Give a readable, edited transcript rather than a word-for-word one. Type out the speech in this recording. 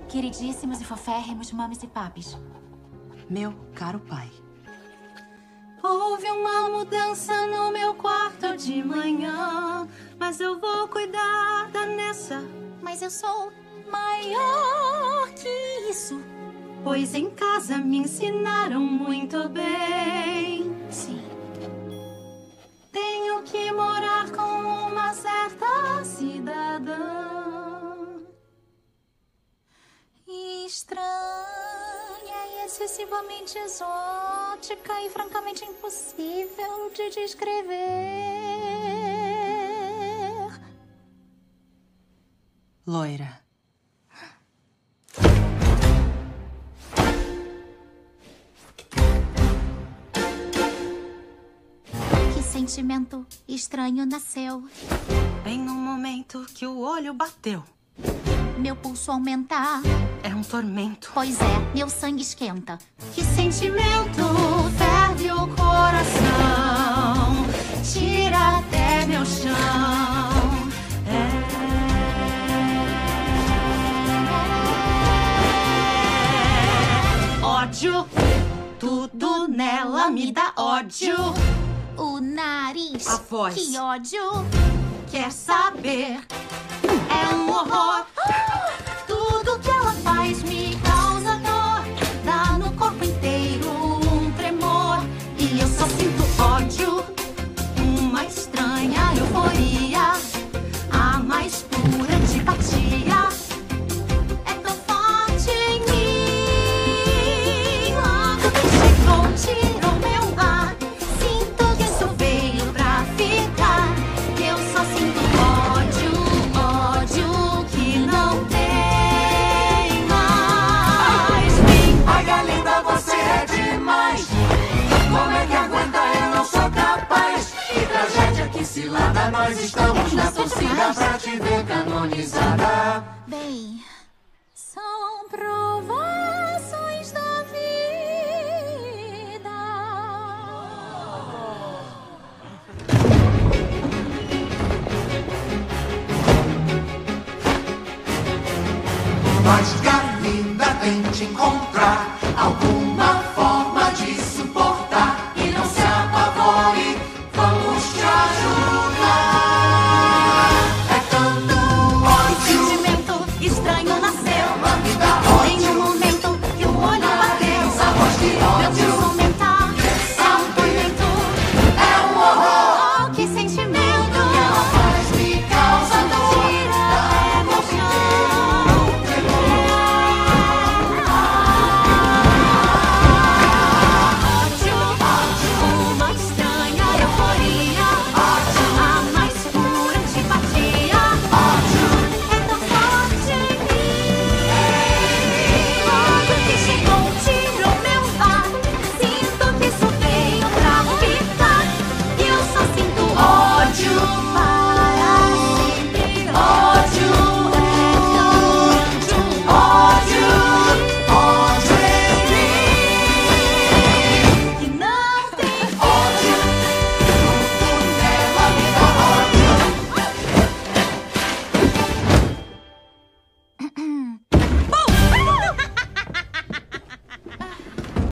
Queridíssimos e foférrimos mames e papis. Meu caro pai. Houve uma mudança no meu quarto de manhã, mas eu vou cuidar da Nessa. Mas eu sou maior que isso. Pois em casa me ensinaram muito bem. Sim. Tenho que morar com uma certa cidadã. Estranha e excessivamente exótica e francamente impossível de descrever. Loira. Que sentimento estranho nasceu. Bem no momento que o olho bateu. Meu pulso aumenta. É um tormento. Pois é, meu sangue esquenta. Que sentimento ferve o coração, tira até meu chão. Ódio, tudo nela me dá ódio. O nariz. A voz. Que ódio. Quer saber? É um horror. Tudo que ela faz me causa dor. Dá no corpo inteiro um tremor. E eu só sinto ódio. Uma estranha euforia. A mais pura antipatia. É tão forte em mim. Logo que chegou, tirou meu ar. Sinto que isso veio pra ficar. Eu só sinto ódio, ódio que não tem mais fim. Ai, Galinda, você é demais. Como é que aguenta? Eu não sou capaz. Que tragédia, que cilada. Nós estamos na torcida pra te ver canonizada. Bem, são provações da vida. Mas, Galinda, tente encontrar alguma